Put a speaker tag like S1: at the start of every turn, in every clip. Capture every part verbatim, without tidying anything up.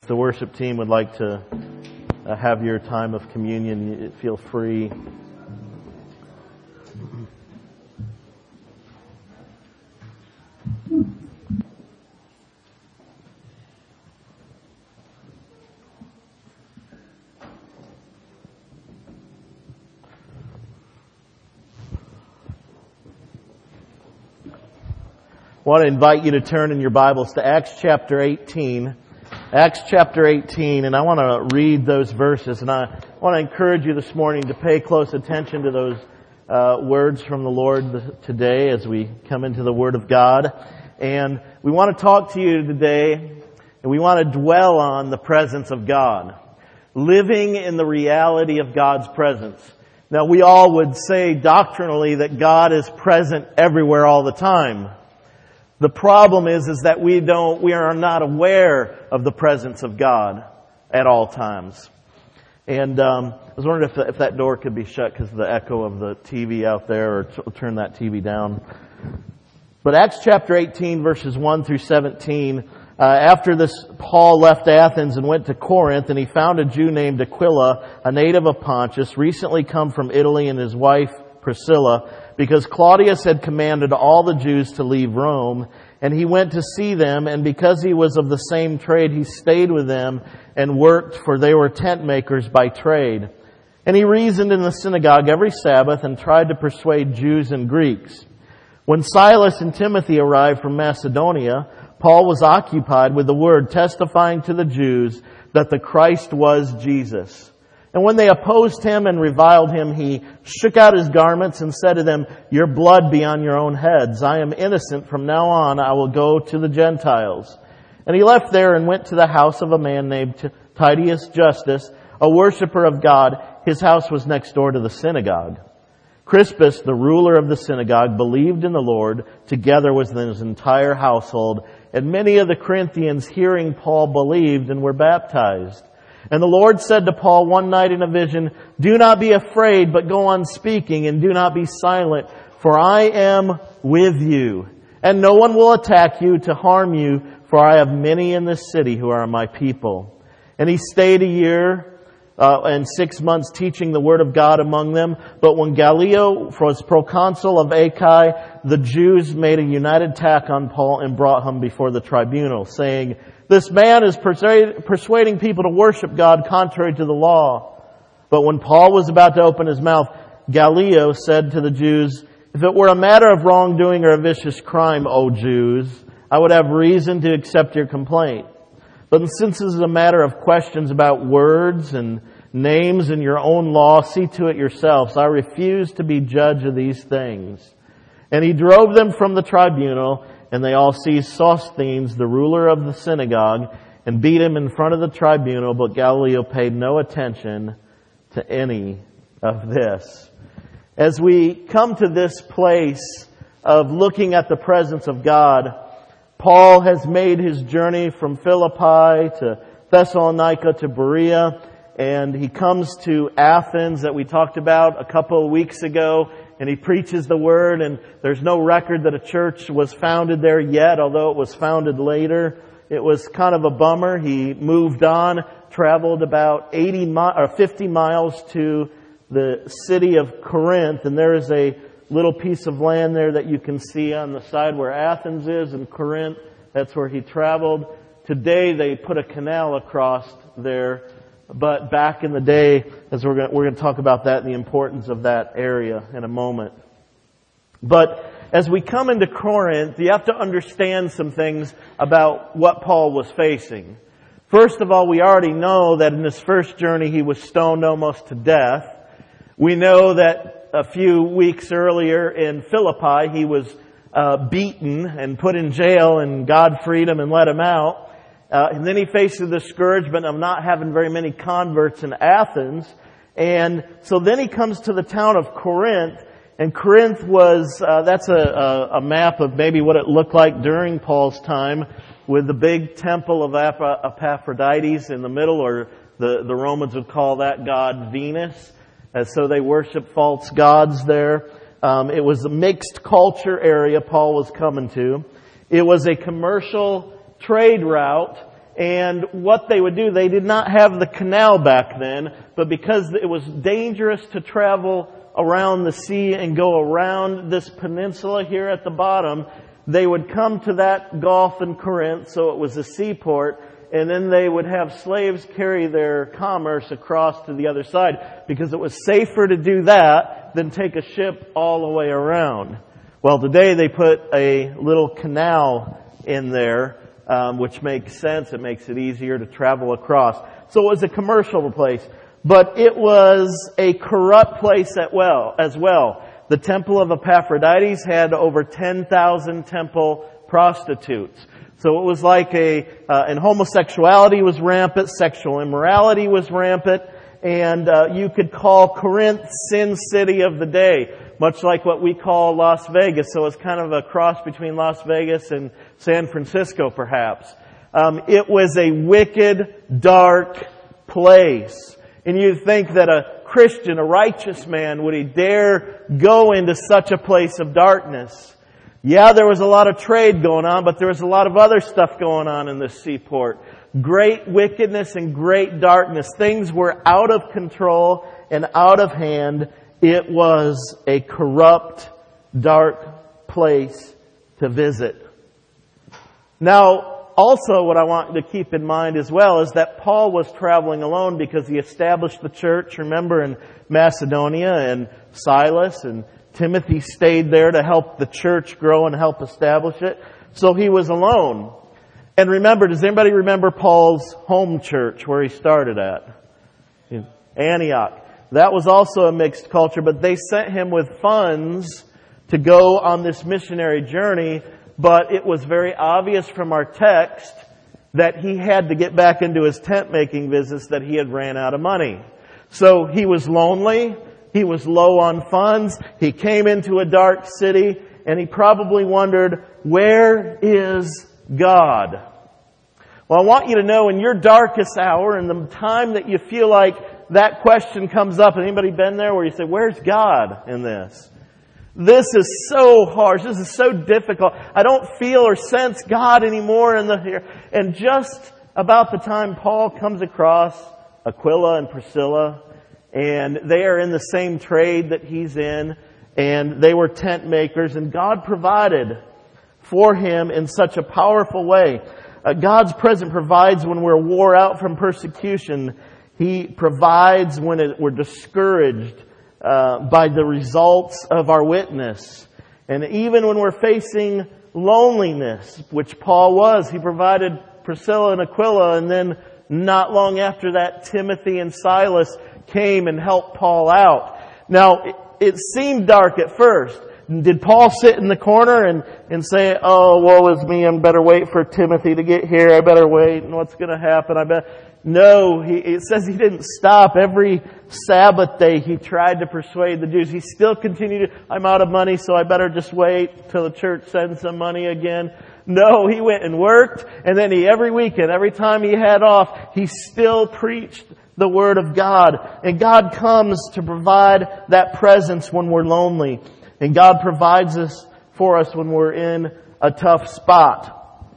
S1: the worship team would like to uh, have your time of communion, feel free. I want to invite you to turn in your Bibles to Acts chapter eighteen. Acts chapter eighteen, and I want to read those verses, and I want to encourage you this morning to pay close attention to those uh, words from the Lord today as we come into the Word of God. And we want to talk to you today, and we want to dwell on the presence of God, living in the reality of God's presence. Now, we all would say doctrinally that God is present everywhere all the time. The problem is, is that we don't, we are not aware of the presence of God at all times. And um, I was wondering if, the, if that door could be shut because of the echo of the T V out there, or t- turn that T V down. But Acts chapter eighteen, verses one through seventeen, uh, after this, Paul left Athens and went to Corinth, and he found a Jew named Aquila, a native of Pontus, recently come from Italy, and his wife Priscilla, because Claudius had commanded all the Jews to leave Rome, and he went to see them, and because he was of the same trade, he stayed with them and worked, for they were tent makers by trade. And he reasoned in the synagogue every Sabbath and tried to persuade Jews and Greeks. When Silas and Timothy arrived from Macedonia, Paul was occupied with the word, testifying to the Jews that the Christ was Jesus. And when they opposed him and reviled him, he shook out his garments and said to them, "Your blood be on your own heads. I am innocent. From now on I will go to the Gentiles." And he left there and went to the house of a man named Titius Justus, a worshiper of God. His house was next door to the synagogue. Crispus, the ruler of the synagogue, believed in the Lord, together with his entire household. And many of the Corinthians, hearing Paul, believed and were baptized. And the Lord said to Paul one night in a vision, "Do not be afraid, but go on speaking, and do not be silent, for I am with you. And no one will attack you to harm you, for I have many in this city who are my people." And he stayed a year uh, and six months teaching the word of God among them. But when Gallio was proconsul of Achaia, the Jews made a united attack on Paul and brought him before the tribunal, saying, "This man is persuading people to worship God contrary to the law." But when Paul was about to open his mouth, Gallio said to the Jews, "If it were a matter of wrongdoing or a vicious crime, O Jews, I would have reason to accept your complaint. But since this is a matter of questions about words and names in your own law, see to it yourselves. I refuse to be judge of these things." And he drove them from the tribunal, and they all seized Sosthenes, the ruler of the synagogue, and beat him in front of the tribunal. But Gallio paid no attention to any of this. As we come to this place of looking at the presence of God, Paul has made his journey from Philippi to Thessalonica to Berea, and he comes to Athens that we talked about a couple of weeks ago. And he preaches the word, and there's no record that a church was founded there yet, although it was founded later. It was kind of a bummer. He moved on, traveled about eighty mi- or fifty miles to the city of Corinth, and there is a little piece of land there that you can see on the side where Athens is, and Corinth, that's where he traveled. Today they put a canal across there. But back in the day, as we're going, to, we're going to talk about that and the importance of that area in a moment. But as we come into Corinth, you have to understand some things about what Paul was facing. First of all, we already know that in his first journey he was stoned almost to death. We know that a few weeks earlier in Philippi he was uh, beaten and put in jail, and God freed him and let him out. Uh, and then he faced the discouragement of not having very many converts in Athens. And so then he comes to the town of Corinth. And Corinth was, uh, that's a, a, a map of maybe what it looked like during Paul's time, with the big temple of Epaphroditus in the middle, or the, the Romans would call that god Venus. And so they worship false gods there. Um, it was a mixed culture area Paul was coming to. It was a commercial trade route, And what they would do, they did not have the canal back then, but because it was dangerous to travel around the sea and go around this peninsula here at the bottom, they would come to that Gulf in Corinth, so it was a seaport, and then they would have slaves carry their commerce across to the other side, because it was safer to do that than take a ship all the way around. Well, today they put a little canal in there, um, which makes sense. It makes it easier to travel across. So it was a commercial place, but it was a corrupt place at well, as well. The temple of Epaphroditus had over ten thousand temple prostitutes. So it was like a, uh, and homosexuality was rampant, sexual immorality was rampant, and uh, you could call Corinth Sin City of the day, much like what we call Las Vegas. So it's kind of a cross between Las Vegas and San Francisco, perhaps. Um, it was a wicked, dark place. And you'd think that a Christian, a righteous man, would he dare go into such a place of darkness? Yeah, there was a lot of trade going on, but there was a lot of other stuff going on in this seaport. Great wickedness and great darkness. Things were out of control and out of hand. It was a corrupt, dark place to visit. Now, also what I want to keep in mind as well is that Paul was traveling alone because he established the church, remember, in Macedonia, and Silas and Timothy stayed there to help the church grow and help establish it. So he was alone. And remember, does anybody remember Paul's home church where he started at? In Antioch. That was also a mixed culture, but they sent him with funds to go on this missionary journey. But it was very obvious from our text that he had to get back into his tent making business, that he had ran out of money. So he was lonely. He was low on funds. He came into a dark city, and he probably wondered, where is God? Well, I want you to know in your darkest hour, in the time that you feel like that question comes up, anybody been there where you say, where's God in this? This is so harsh. This is so difficult. I don't feel or sense God anymore in the here. And just about the time Paul comes across Aquila and Priscilla, and they are in the same trade that he's in, and they were tent makers, and God provided for him in such a powerful way. Uh, God's presence provides when we're wore out from persecution. He provides when it, we're discouraged uh, by the results of our witness. And even when we're facing loneliness, which Paul was, he provided Priscilla and Aquila, and then not long after that, Timothy and Silas came and helped Paul out. Now, it, it seemed dark at first. Did Paul sit in the corner and, and say, oh, woe is me, I better wait for Timothy to get here, I better wait, and what's going to happen? I bet. No, he, it says he didn't stop. Every Sabbath day he tried to persuade the Jews. He still continued to, I'm out of money, so I better just wait till the church sends some money again. No, he went and worked, and then he, every weekend, every time he had off, he still preached the Word of God. And God comes to provide that presence when we're lonely. And God provides us for us when we're in a tough spot.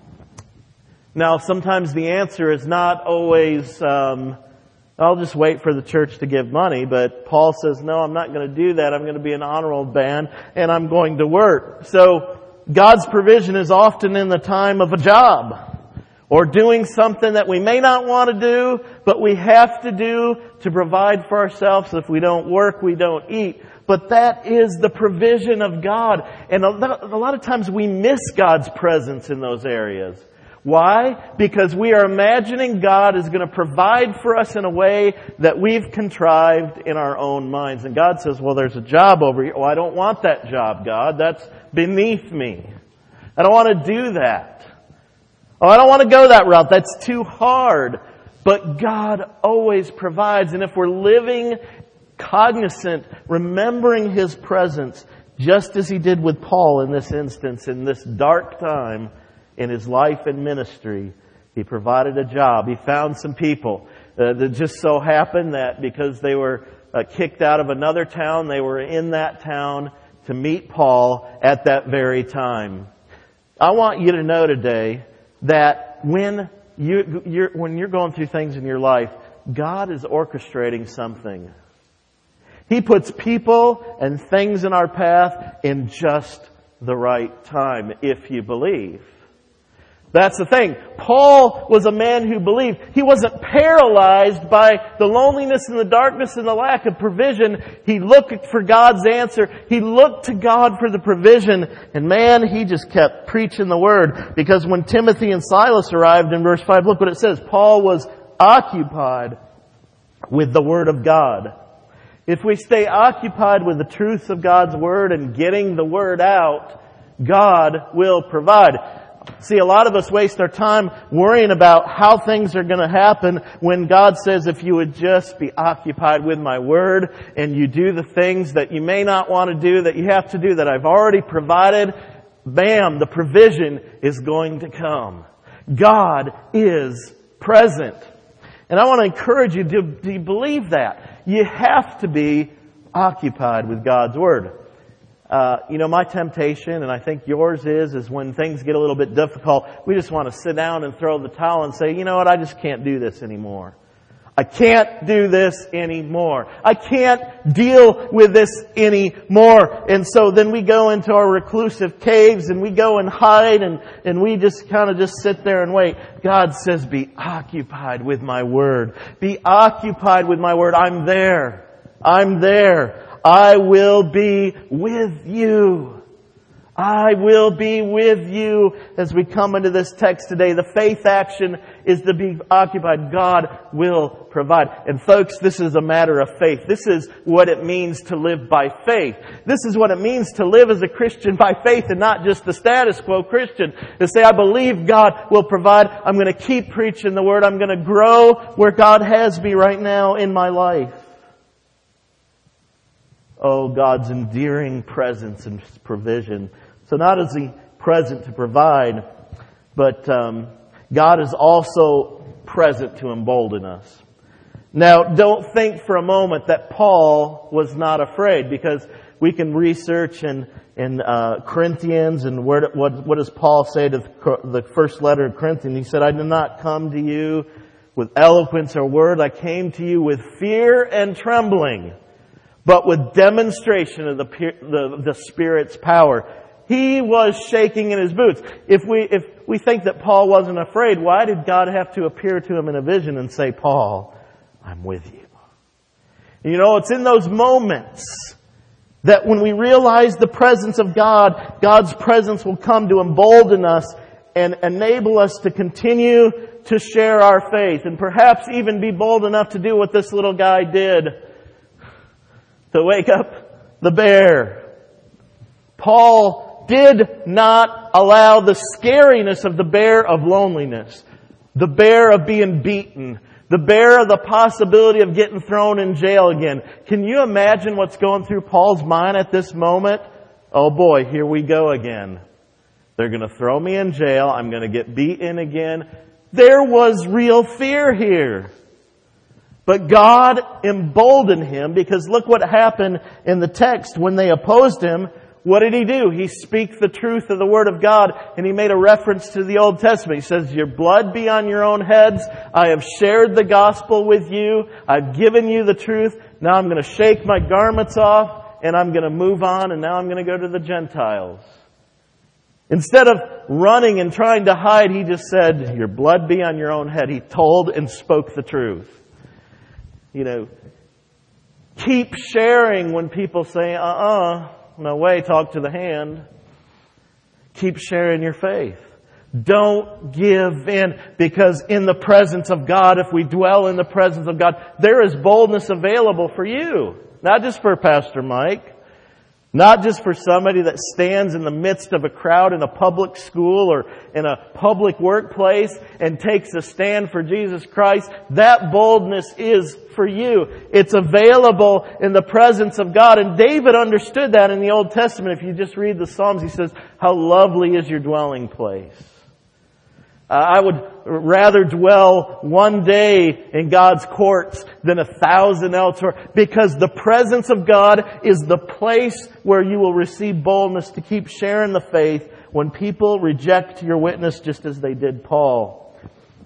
S1: Now, sometimes the answer is not always, um, I'll just wait for the church to give money. But Paul says, no, I'm not going to do that. I'm going to be an honorable man, and I'm going to work. So God's provision is often in the time of a job, or doing something that we may not want to do, but we have to do to provide for ourselves. If we don't work, we don't eat. But that is the provision of God. And a lot of times we miss God's presence in those areas. Why? Because we are imagining God is going to provide for us in a way that we've contrived in our own minds. And God says, well, there's a job over here. Oh, I don't want that job, God. That's beneath me. I don't want to do that. Oh, I don't want to go that route. That's too hard. But God always provides. And if we're living cognizant, remembering His presence, just as He did with Paul in this instance, in this dark time in his life and ministry, He provided a job. He found some people uh, that just so happened that because they were uh, kicked out of another town, they were in that town to meet Paul at that very time. I want you to know today that when you, you're, when you're going through things in your life, God is orchestrating something. He puts people and things in our path in just the right time, if you believe. That's the thing. Paul was a man who believed. He wasn't paralyzed by the loneliness and the darkness and the lack of provision. He looked for God's answer. He looked to God for the provision. And man, he just kept preaching the Word. Because when Timothy and Silas arrived in verse five, look what it says. Paul was occupied with the Word of God. If we stay occupied with the truths of God's Word and getting the Word out, God will provide. See, a lot of us waste our time worrying about how things are going to happen when God says, if you would just be occupied with my Word and you do the things that you may not want to do, that you have to do, that I've already provided, bam, the provision is going to come. God is present. And I want to encourage you to, to believe that. You have to be occupied with God's Word. Uh, you know, my temptation, and I think yours is, is when things get a little bit difficult, we just want to sit down and throw the towel and say, you know what, I just can't do this anymore. I can't do this anymore. I can't deal with this anymore. And so then we go into our reclusive caves and we go and hide and, and we just kind of just sit there and wait. God says, be occupied with my Word. Be occupied with my Word. I'm there. I'm there. I will be with you. I will be with you as we come into this text today. The faith action is to be occupied. God will provide. And folks, this is a matter of faith. This is what it means to live by faith. This is what it means to live as a Christian by faith and not just the status quo Christian. To say, I believe God will provide. I'm going to keep preaching the Word. I'm going to grow where God has me right now in my life. Oh, God's endearing presence and provision. So not is He present to provide, but um, God is also present to embolden us. Now, don't think for a moment that Paul was not afraid, because we can research in, in uh, Corinthians and where, what, what does Paul say to the first letter of Corinthians? He said, I did not come to you with eloquence or word. I came to you with fear and trembling, but with demonstration of the, the, the Spirit's power. He was shaking in his boots. If we, if we think that Paul wasn't afraid, why did God have to appear to him in a vision and say, Paul, I'm with you? You know, it's in those moments that when we realize the presence of God, God's presence will come to embolden us and enable us to continue to share our faith, and perhaps even be bold enough to do what this little guy did, to wake up the bear. Paul did not allow the scariness of the bear of loneliness, the bear of being beaten, the bear of the possibility of getting thrown in jail again. Can you imagine what's going through Paul's mind at this moment? Oh boy, here we go again. They're going to throw me in jail. I'm going to get beaten again. There was real fear here. But God emboldened him, because look what happened in the text when they opposed him. What did he do? He speaks the truth of the Word of God, and he made a reference to the Old Testament. He says, your blood be on your own heads. I have shared the gospel with you. I've given you the truth. Now I'm going to shake my garments off, and I'm going to move on, and now I'm going to go to the Gentiles. Instead of running and trying to hide, he just said, your blood be on your own head. He told and spoke the truth. You know, keep sharing when people say, uh-uh, no way, talk to the hand. Keep sharing your faith. Don't give in, because in the presence of God, if we dwell in the presence of God, there is boldness available for you. Not just for Pastor Mike. Not just for somebody that stands in the midst of a crowd in a public school or in a public workplace and takes a stand for Jesus Christ. That boldness is for you. It's available in the presence of God. And David understood that in the Old Testament. If you just read the Psalms, he says, how lovely is your dwelling place. Uh, I would rather dwell one day in God's courts than a thousand elsewhere, because the presence of God is the place where you will receive boldness to keep sharing the faith when people reject your witness, just as they did Paul.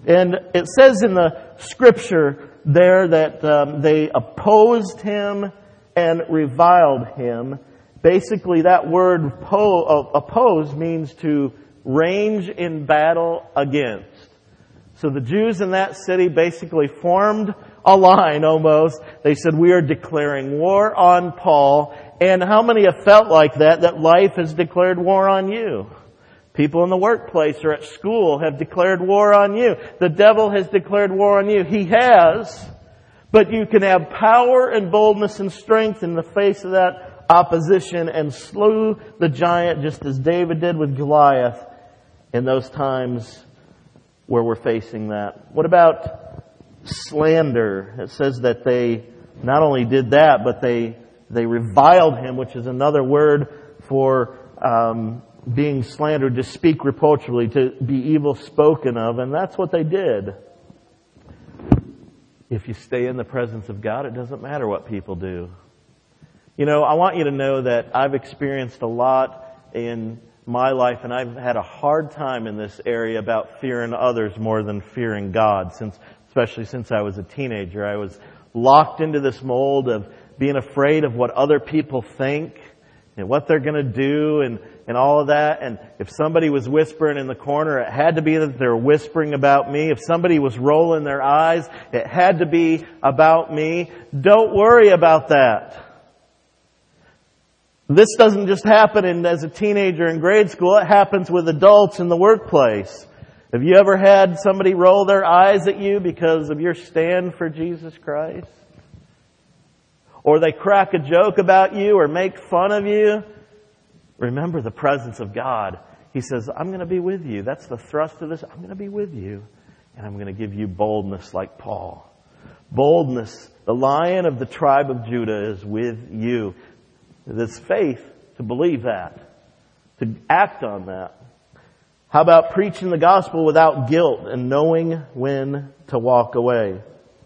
S1: And it says in the scripture there that um, they opposed him and reviled him. Basically, that word po- uh, oppose means to range in battle against. So the Jews in that city basically formed a line almost. They said, we are declaring war on Paul. And how many have felt like that, that life has declared war on you? People in the workplace or at school have declared war on you. The devil has declared war on you. He has. But you can have power and boldness and strength in the face of that opposition and slew the giant just as David did with Goliath in those times where we're facing that. What about slander? It says that they not only did that, but they they reviled him, which is another word for um, being slandered, to speak reproachfully, to be evil spoken of, and that's what they did. If you stay in the presence of God, it doesn't matter what people do. You know, I want you to know that I've experienced a lot in my life, and I've had a hard time in this area about fearing others more than fearing God, since, especially since I was a teenager. I was locked into this mold of being afraid of what other people think and what they're going to do and, and all of that. And if somebody was whispering in the corner, it had to be that they're whispering about me. If somebody was rolling their eyes, it had to be about me. Don't worry about that. This doesn't just happen in, as a teenager in grade school. It happens with adults in the workplace. Have you ever had somebody roll their eyes at you because of your stand for Jesus Christ? Or they crack a joke about you or make fun of you? Remember the presence of God. He says, I'm going to be with you. That's the thrust of this. I'm going to be with you. And I'm going to give you boldness like Paul. Boldness. The Lion of the tribe of Judah is with you. It's faith to believe that, to act on that. How about preaching the gospel without guilt and knowing when to walk away?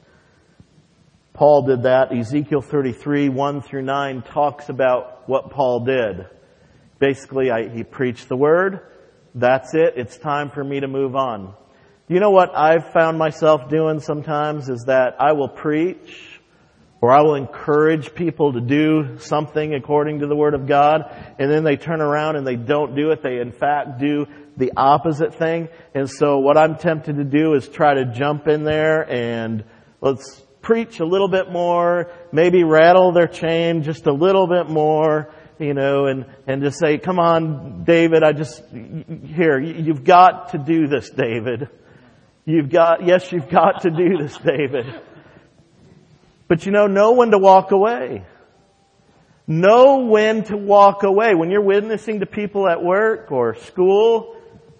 S1: Paul did that. Ezekiel thirty-three, one through nine talks about what Paul did. Basically, I, he preached the word. That's it. It's time for me to move on. You know what I've found myself doing sometimes is that I will preach, or I will encourage people to do something according to the Word of God, and then they turn around and they don't do it. They, in fact, do the opposite thing. And so what I'm tempted to do is try to jump in there and let's preach a little bit more, maybe rattle their chain just a little bit more, you know, and, and just say, come on, David, I just, here, you've got to do this, David. You've got, yes, you've got to do this, David. But you know, know when to walk away. Know when to walk away. When you're witnessing to people at work or school,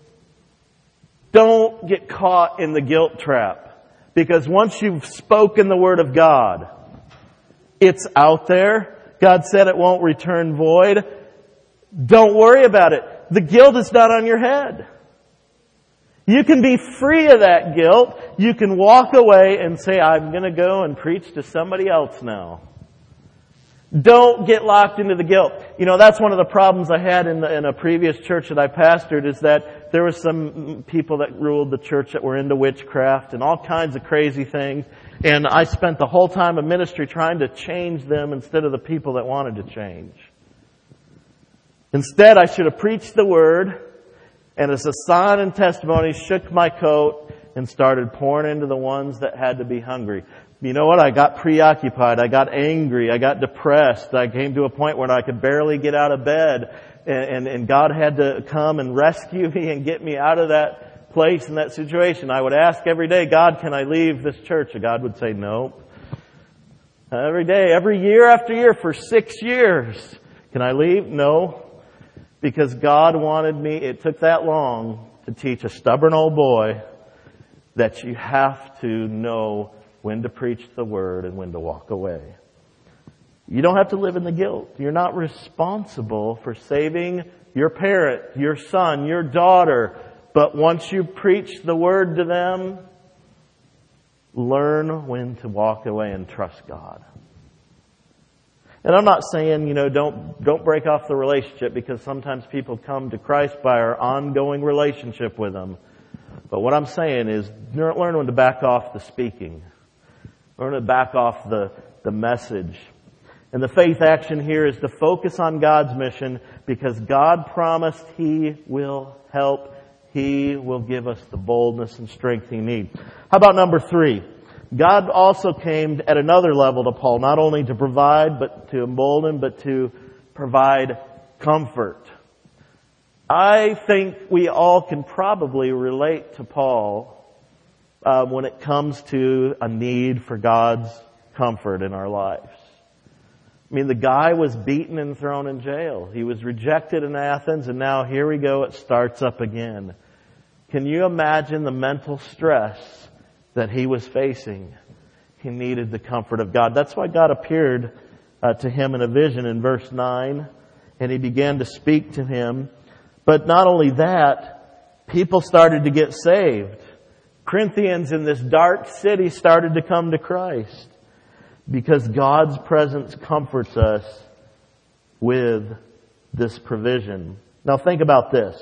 S1: don't get caught in the guilt trap. Because once you've spoken the Word of God, it's out there. God said it won't return void. Don't worry about it. The guilt is not on your head. You can be free of that guilt. You can walk away and say, I'm going to go and preach to somebody else now. Don't get locked into the guilt. You know, that's one of the problems I had in, the, in a previous church that I pastored, is that there were some people that ruled the church that were into witchcraft and all kinds of crazy things. And I spent the whole time of ministry trying to change them instead of the people that wanted to change. Instead, I should have preached the Word, and as a sign and testimony, shook my coat and started pouring into the ones that had to be hungry. You know what? I got preoccupied. I got angry. I got depressed. I came to a point where I could barely get out of bed. And, and, and God had to come and rescue me and get me out of that place and that situation. I would ask every day, God, can I leave this church? And God would say, nope. Every day, every year after year for six years. Can I leave? No. Because God wanted me, it took that long to teach a stubborn old boy that you have to know when to preach the Word and when to walk away. You don't have to live in the guilt. You're not responsible for saving your parent, your son, your daughter. But once you preach the Word to them, learn when to walk away and trust God. And I'm not saying, you know, don't don't break off the relationship, because sometimes people come to Christ by our ongoing relationship with Him. But what I'm saying is learn when to back off the speaking. Learn to back off the, the message. And the faith action here is to focus on God's mission because God promised He will help. He will give us the boldness and strength He needs. How about number three? God also came at another level to Paul, not only to provide, but to embolden, but to provide comfort. I think we all can probably relate to Paul uh, when it comes to a need for God's comfort in our lives. I mean, the guy was beaten and thrown in jail. He was rejected in Athens, and now here we go, it starts up again. Can you imagine the mental stress that he was facing? He needed the comfort of God. That's why God appeared uh, to him in a vision in verse nine, and He began to speak to him. But not only that, people started to get saved. Corinthians in this dark city started to come to Christ because God's presence comforts us with this provision. Now think about this.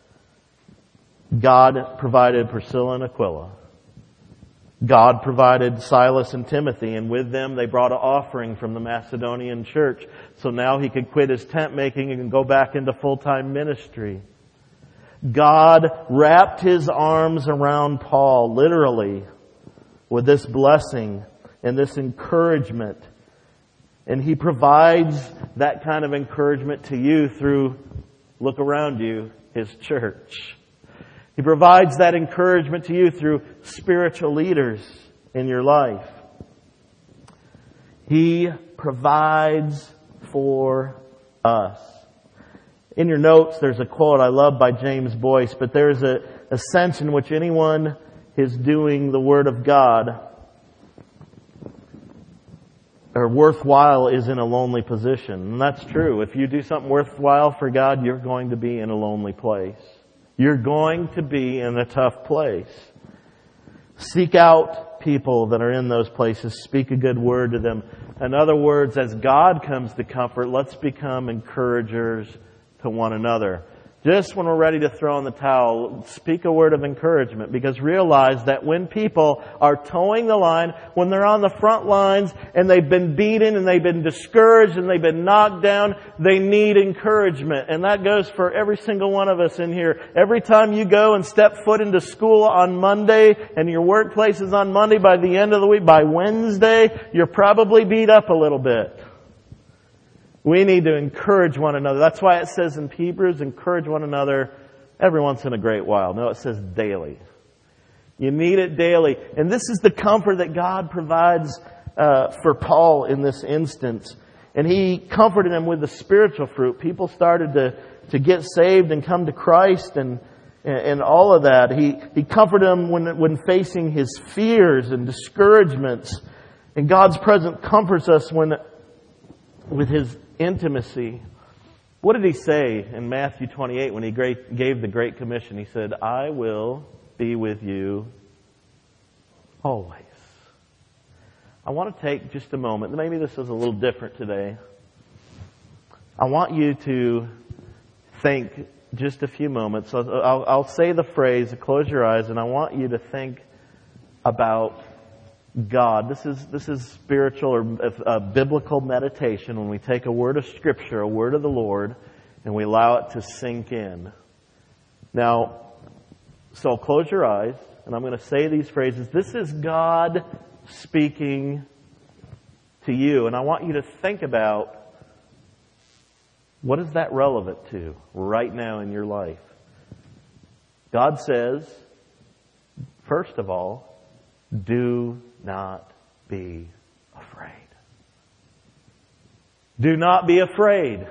S1: God provided Priscilla and Aquila. God provided Silas and Timothy, and with them they brought an offering from the Macedonian church. So now he could quit his tent making and go back into full-time ministry. God wrapped His arms around Paul, literally, with this blessing and this encouragement. And He provides that kind of encouragement to you through, look around you, His church. He provides that encouragement to you through spiritual leaders in your life. He provides for us. In your notes, there's a quote I love by James Boyce, but there's a, a sense in which anyone is doing the Word of God or worthwhile is in a lonely position. And that's true. If you do something worthwhile for God, you're going to be in a lonely place. You're going to be in a tough place. Seek out people that are in those places. Speak a good word to them. In other words, as God comes to comfort, let's become encouragers to one another. Just when we're ready to throw in the towel, speak a word of encouragement, because realize that when people are towing the line, when they're on the front lines and they've been beaten and they've been discouraged and they've been knocked down, they need encouragement. And that goes for every single one of us in here. Every time you go and step foot into school on Monday and your workplace is on Monday, by the end of the week, by Wednesday, you're probably beat up a little bit. We need to encourage one another. That's why it says in Hebrews, encourage one another every once in a great while. No, it says daily. You need it daily. And this is the comfort that God provides uh, for Paul in this instance. And He comforted him with the spiritual fruit. People started to, to get saved and come to Christ and, and all of that. He, he comforted him when, when facing his fears and discouragements. And God's presence comforts us when with His intimacy. What did He say in Matthew twenty-eight when He gave the Great Commission? He said, I will be with you always. I want to take just a moment. Maybe this is a little different today. I want you to think just a few moments. I'll, I'll, I'll say the phrase, close your eyes, and I want you to think about God. This is this is spiritual or a, a biblical meditation when we take a word of Scripture, a word of the Lord, and we allow it to sink in. Now, so close your eyes, and I'm going to say these phrases. This is God speaking to you, and I want you to think about what is that relevant to right now in your life. God says, first of all, do not be afraid. Do not be afraid.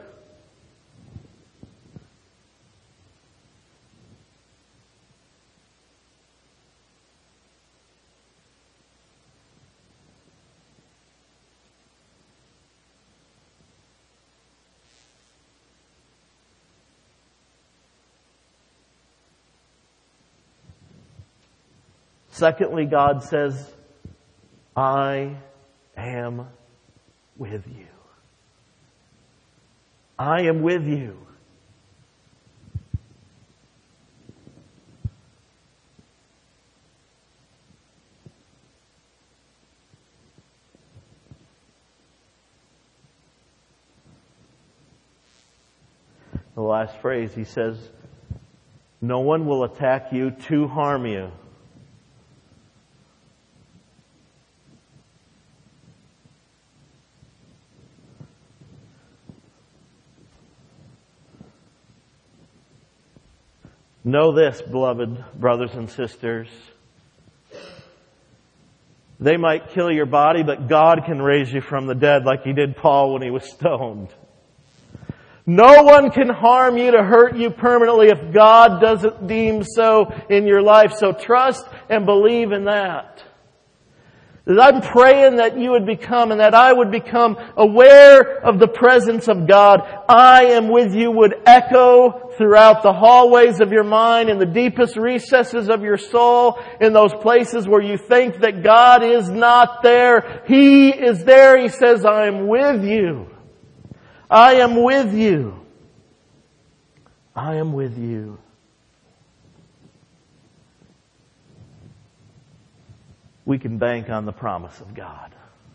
S1: Secondly, God says, I am with you. I am with you. the last phrase, he says, no one will attack you to harm you. Know this, beloved brothers and sisters. They might kill your body, but God can raise you from the dead like He did Paul when he was stoned. No one can harm you to hurt you permanently if God doesn't deem so in your life. So trust and believe in that. I'm praying that you would become and that I would become aware of the presence of God. I am with you would echo throughout the hallways of your mind, in the deepest recesses of your soul, in those places where you think that God is not there. He is there. He says, I am with you. I am with you. I am with you. We can bank on the promise of God.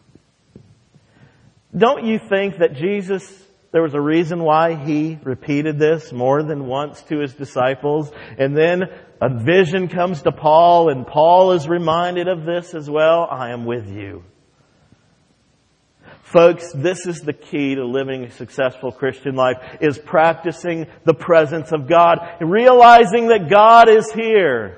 S1: Don't you think that Jesus, there was a reason why He repeated this more than once to His disciples? And then a vision comes to Paul, and Paul is reminded of this as well. I am with you. Folks, this is the key to living a successful Christian life, is practicing the presence of God, realizing that God is here.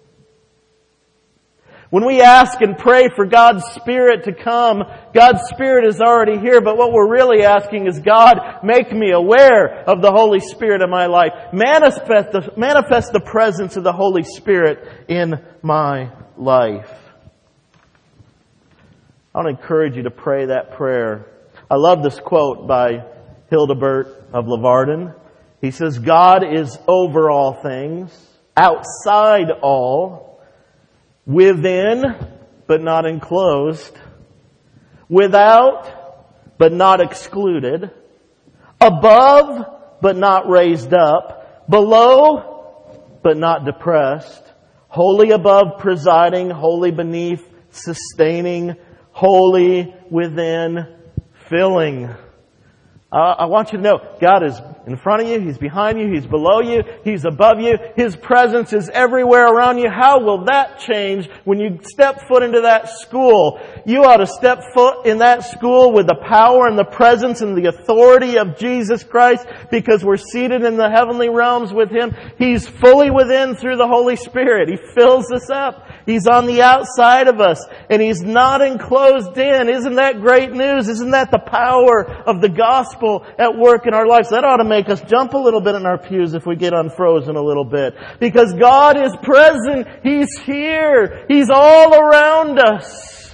S1: When we ask and pray for God's Spirit to come, God's Spirit is already here, but what we're really asking is, God, make me aware of the Holy Spirit in my life. Manifest the, manifest the presence of the Holy Spirit in my life. I want to encourage you to pray that prayer. I love this quote by Hildebert of Leeuwarden. He says, God is over all things, outside all, within but not enclosed, without but not excluded, above but not raised up, below but not depressed, wholly above presiding, wholly beneath sustaining, wholly within filling. Uh, I want you to know, God is in front of you, He's behind you, He's below you, He's above you. His presence is everywhere around you. How will that change when you step foot into that school? You ought to step foot in that school with the power and the presence and the authority of Jesus Christ, because we're seated in the heavenly realms with Him. He's fully within through the Holy Spirit. He fills us up. He's on the outside of us, and He's not enclosed in. Isn't that great news? Isn't that the power of the gospel at work in our lives? That ought to make us jump a little bit in our pews if we get unfrozen a little bit. Because God is present. He's here. He's all around us.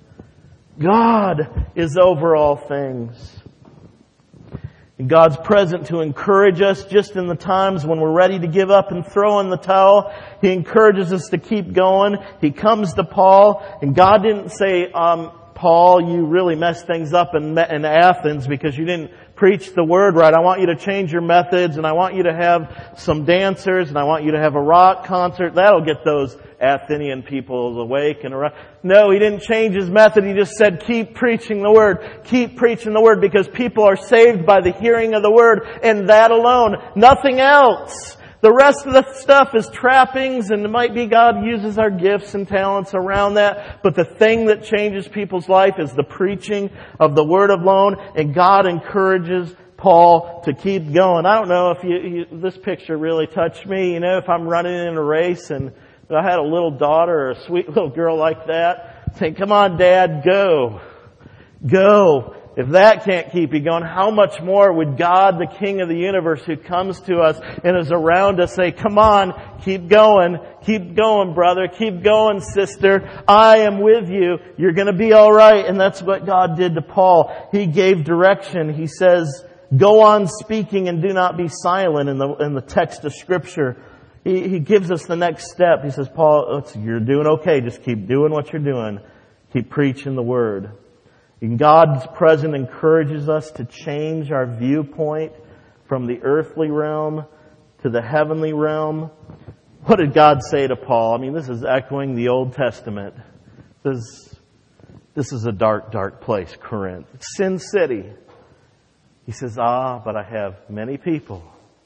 S1: God is over all things. And God's present to encourage us just in the times when we're ready to give up and throw in the towel. He encourages us to keep going. He comes to Paul, and God didn't say, um, Paul, you really messed things up in, in Athens because you didn't preach the word right. I want you to change your methods, and I want you to have some dancers, and I want you to have a rock concert. That'll get those Athenian people awake and around. No, He didn't change His method. He just said, keep preaching the word. Keep preaching the word, because people are saved by the hearing of the word, and that alone. Nothing else. The rest of the stuff is trappings, and it might be God uses our gifts and talents around that. But the thing that changes people's life is the preaching of the word alone, and God encourages Paul to keep going. I don't know if you, you, this picture really touched me. You know, if I'm running in a race and I had a little daughter or a sweet little girl like that, saying, come on, Dad, go. Go. If that can't keep you going, how much more would God, the King of the universe, who comes to us and is around us, say, come on, keep going, keep going, brother, keep going, sister. I am with you. You're going to be all right. And that's what God did to Paul. He gave direction. He says, go on speaking and do not be silent in the, in the text of Scripture. He, he gives us the next step. He says, Paul, you're doing okay. Just keep doing what you're doing. Keep preaching the Word. And God's presence encourages us to change our viewpoint from the earthly realm to the heavenly realm. What did God say to Paul? I mean, this is echoing the Old Testament. This is, this is a dark, dark place, Corinth. It's Sin City. He says, ah, but I have many people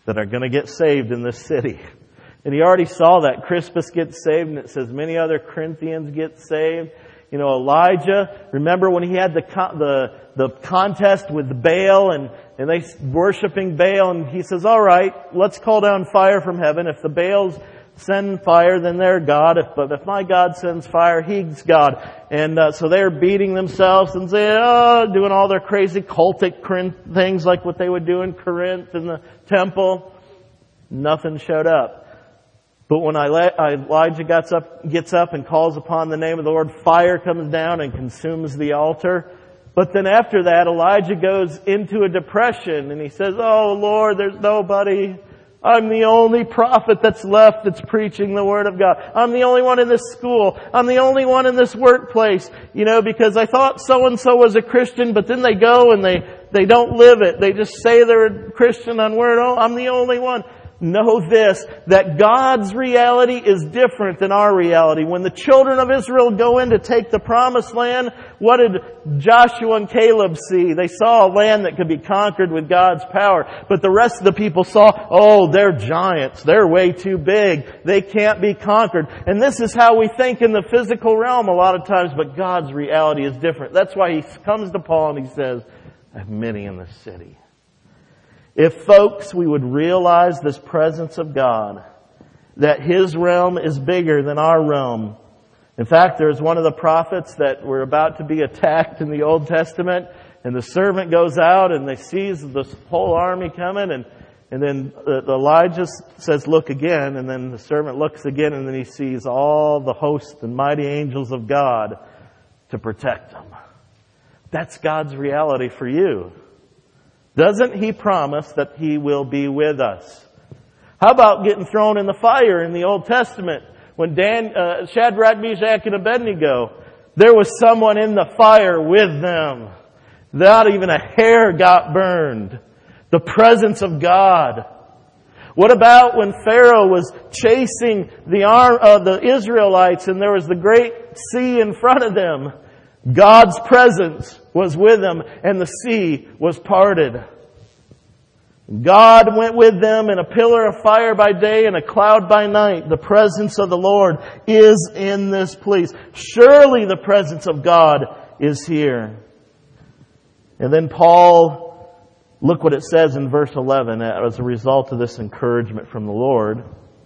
S1: that are going to get saved in this city. And he already saw that. Crispus gets saved, and it says many other Corinthians get saved. You know, Elijah, remember when he had the the the contest with Baal and, and they worshiping Baal, and he says, all right, let's call down fire from heaven. If the Baals send fire, then they're God. If, but if my God sends fire, He's God. And uh, so they're beating themselves and saying, oh, doing all their crazy cultic things like what they would do in Corinth in the temple. Nothing showed up. But when Elijah gets up, gets up and calls upon the name of the Lord, fire comes down and consumes the altar. But then after that, Elijah goes into a depression and he says, oh Lord, there's nobody. I'm the only prophet that's left that's preaching the Word of God. I'm the only one in this school. I'm the only one in this workplace. You know, because I thought so-and-so was a Christian, but then they go and they, they don't live it. They just say they're a Christian on word. Oh, I'm the only one. Know this, that God's reality is different than our reality. When the children of Israel go in to take the promised land, what did Joshua and Caleb see? They saw a land that could be conquered with God's power. But the rest of the people saw, oh, they're giants. They're way too big. They can't be conquered. And this is how we think in the physical realm a lot of times, but God's reality is different. That's why he comes to Paul and he says, I have many in the city. If, folks, we would realize this presence of God, that His realm is bigger than our realm. In fact, there's one of the prophets that were about to be attacked in the Old Testament, and the servant goes out and they sees this whole army coming, and, and then Elijah says, look again, and then the servant looks again, and then he sees all the hosts and mighty angels of God to protect them. That's God's reality for you. Doesn't He promise that He will be with us? How about getting thrown in the fire in the Old Testament? When Dan, uh, Shadrach, Meshach, and Abednego, there was someone in the fire with them. Not even a hair got burned. The presence of God. What about when Pharaoh was chasing the arm of the Israelites and there was the great sea in front of them? God's presence was with them and the sea was parted. God went with them in a pillar of fire by day and a cloud by night. The presence of the Lord is in this place. Surely the presence of God is here. And then Paul, look what it says in verse eleven as a result of this encouragement from the Lord.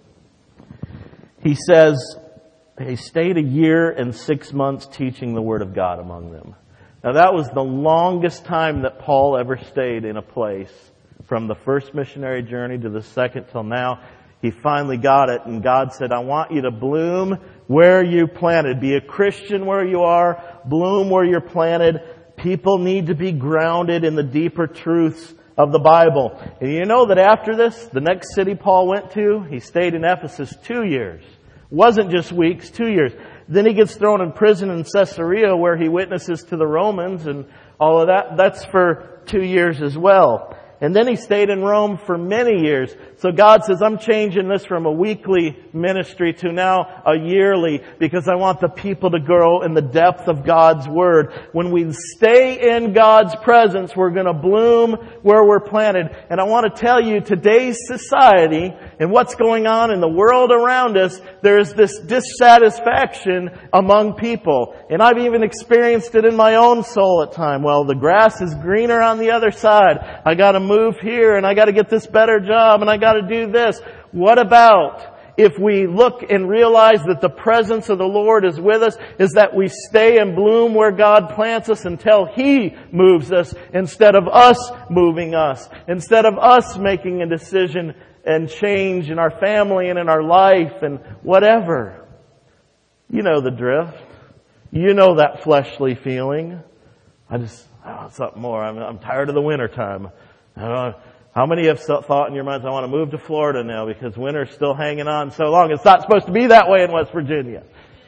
S1: He says, he stayed a year and six months teaching the Word of God among them. Now that was the longest time that Paul ever stayed in a place. From the first missionary journey to the second till now, he finally got it, and God said, I want you to bloom where you planted. Be a Christian where you are, bloom where you're planted. People need to be grounded in the deeper truths of the Bible. And you know that after this, the next city Paul went to, he stayed in Ephesus two years. Wasn't just weeks, two years. Then he gets thrown in prison in Caesarea where he witnesses to the Romans and all of that. That's for two years as well. And then he stayed in Rome for many years. So God says, I'm changing this from a weekly ministry to now a yearly because I want the people to grow in the depth of God's Word. When we stay in God's presence, we're going to bloom where we're planted. And I want to tell you, today's society and what's going on in the world around us, there's this dissatisfaction among people. And I've even experienced it in my own soul at times. Well, the grass is greener on the other side. I got to move here and I got to get this better job and I got to do this. What about if we look and realize that the presence of the Lord is with us, is that we stay and bloom where God plants us until He moves us instead of us moving us, instead of us making a decision and change in our family and in our life and whatever. You know the drift. You know that fleshly feeling. I just, I want something more. I'm, I'm tired of the winter time. I don't know. How many have thought in your minds, I want to move to Florida now because winter's still hanging on so long. It's not supposed to be that way in West Virginia.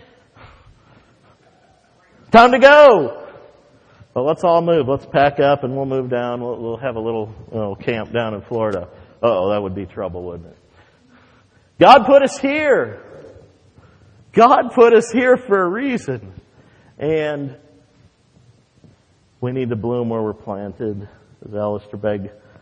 S1: Time to go. Well, let's all move. Let's pack up and we'll move down. We'll, we'll have a little, little camp down in Florida. Uh-oh, that would be trouble, wouldn't it? God put us here. God put us here for a reason. And we need to bloom where we're planted, as Alistair Begg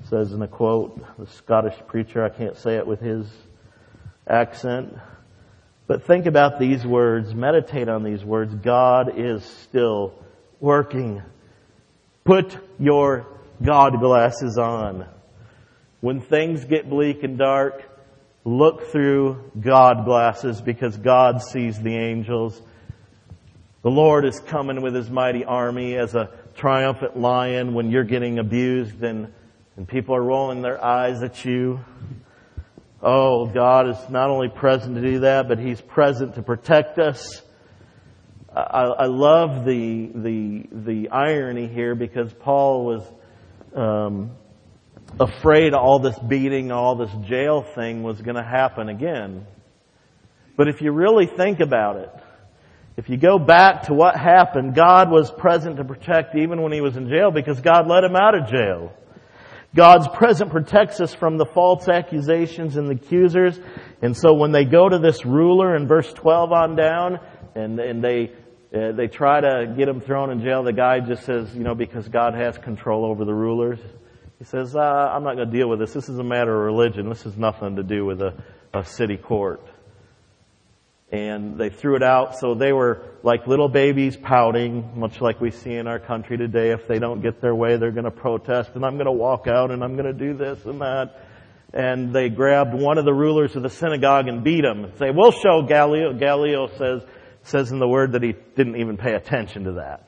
S1: It says in a quote, the Scottish preacher, I can't say it with his accent, but think about these words, meditate on these words. God is still working. Put your God glasses on. When things get bleak and dark, look through God glasses, because God sees the angels. The Lord is coming with His mighty army as a triumphant lion when you're getting abused and, and people are rolling their eyes at you. Oh, God is not only present to do that, but He's present to protect us. I, I love the the the irony here, because Paul was um, afraid all this beating, all this jail thing was going to happen again. But if you really think about it, if you go back to what happened, God was present to protect even when he was in jail, because God let him out of jail. God's presence protects us from the false accusations and the accusers. And so when they go to this ruler in verse twelve on down, and, and they uh, they try to get him thrown in jail, the guy just says, you know, because God has control over the rulers. He says, uh, I'm not going to deal with this. This is a matter of religion. This has nothing to do with a, a city court. And they threw it out. So they were like little babies pouting, much like we see in our country today. If they don't get their way, they're going to protest, and I'm going to walk out, and I'm going to do this and that. And they grabbed one of the rulers of the synagogue and beat him. And say, we'll show Gallio. Gallio says, says in the Word that he didn't even pay attention to that.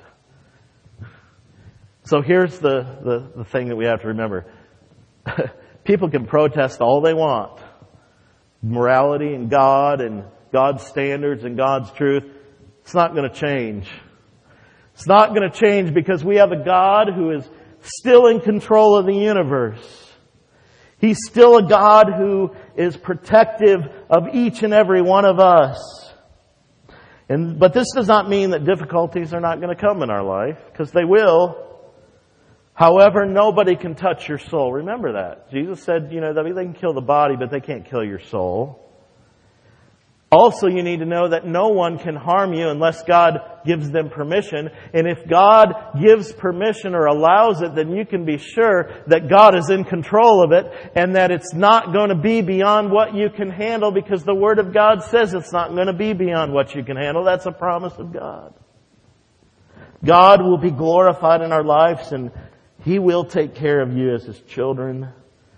S1: So here's the, the, the thing that we have to remember. People can protest all they want. Morality and God and God's standards and God's truth. It's not going to change. It's not going to change, because we have a God who is still in control of the universe. He's still a God who is protective of each and every one of us. And, but this does not mean that difficulties are not going to come in our life, because they will. However, nobody can touch your soul. Remember that. Jesus said, you know, they can kill the body, but they can't kill your soul. Also, you need to know that no one can harm you unless God gives them permission. And if God gives permission or allows it, then you can be sure that God is in control of it, and that it's not going to be beyond what you can handle, because the Word of God says it's not going to be beyond what you can handle. That's a promise of God. God will be glorified in our lives, and He will take care of you as His children.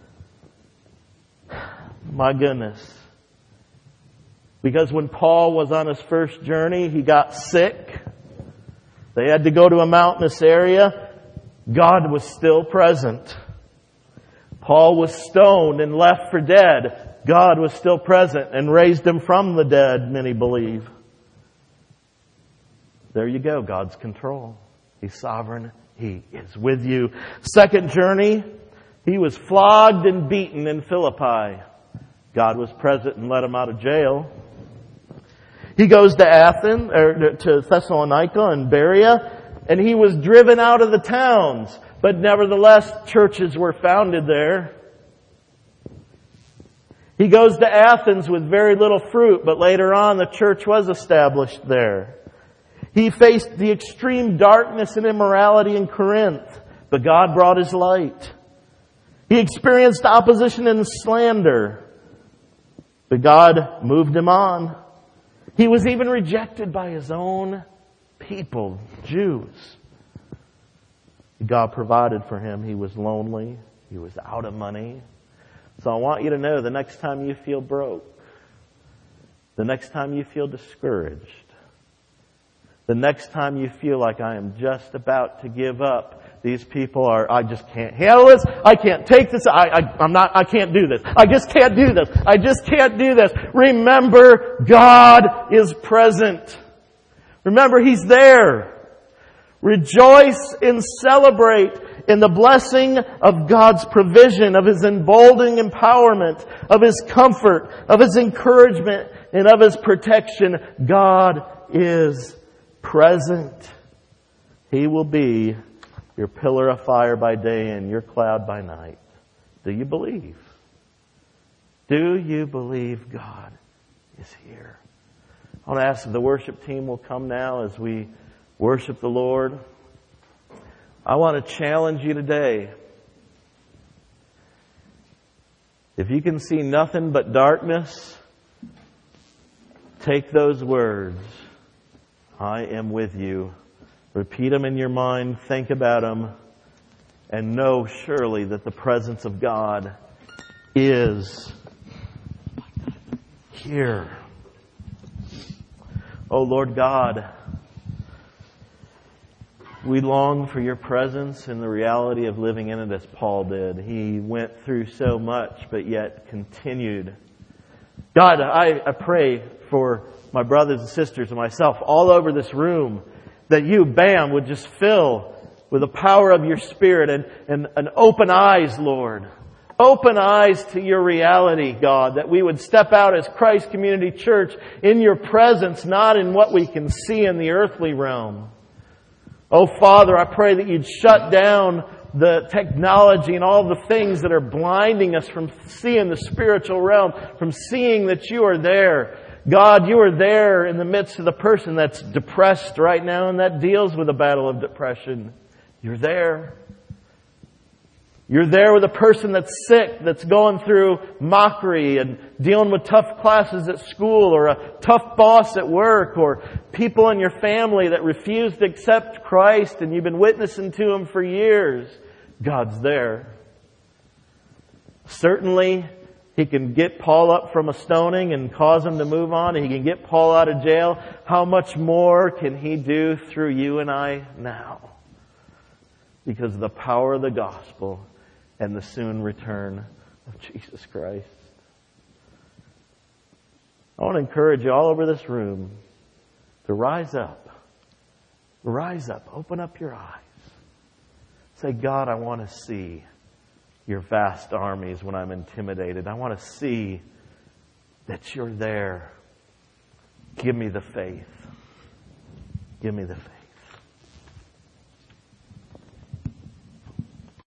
S1: My goodness. Because when Paul was on his first journey, he got sick. They had to go to a mountainous area. God was still present. Paul was stoned and left for dead. God was still present and raised him from the dead, many believe. There you go, God's control. He's sovereign. He is with you. Second journey, he was flogged and beaten in Philippi. God was present and let him out of jail. He goes to Athens, or to Thessalonica and Berea, and he was driven out of the towns. But nevertheless, churches were founded there. He goes to Athens with very little fruit, but later on the church was established there. He faced the extreme darkness and immorality in Corinth, but God brought His light. He experienced opposition and slander, but God moved him on. He was even rejected by his own people, Jews. God provided for him. He was lonely. He was out of money. So I want you to know, the next time you feel broke, the next time you feel discouraged, the next time you feel like I am just about to give up, these people are, I just can't handle this. I can't take this. I, I, I'm not, I can't do this. I just can't do this. I just can't do this. Remember, God is present. Remember, He's there. Rejoice and celebrate in the blessing of God's provision, of His emboldening empowerment, of His comfort, of His encouragement, and of His protection. God is present. He will be your pillar of fire by day and your cloud by night. Do you believe? Do you believe God is here? I want to ask if the worship team will come now as we worship the Lord. I want to challenge you today. If you can see nothing but darkness, take those words, I am with you. Repeat them in your mind, think about them, and know surely that the presence of God is here. Oh Lord God, we long for your presence and the reality of living in it as Paul did. He went through so much, but yet continued. God, I, I pray for my brothers and sisters and myself all over this room that you, bam, would just fill with the power of your Spirit and, and, and open eyes, Lord. Open eyes to your reality, God, that we would step out as Christ Community Church in your presence, not in what we can see in the earthly realm. Oh, Father, I pray that you'd shut down the technology and all the things that are blinding us from seeing the spiritual realm, from seeing that you are there. God, you are there in the midst of the person that's depressed right now and that deals with a battle of depression. You're there. You're there with a person that's sick, that's going through mockery and dealing with tough classes at school, or a tough boss at work, or people in your family that refuse to accept Christ and you've been witnessing to them for years. God's there. Certainly, He can get Paul up from a stoning and cause him to move on. He can get Paul out of jail. How much more can He do through you and I now? Because of the power of the gospel and the soon return of Jesus Christ. I want to encourage you all over this room to rise up. Rise up. Open up your eyes. Say, God, I want to see your vast armies when I'm intimidated. I want to see that you're there. Give me the faith. Give me the faith.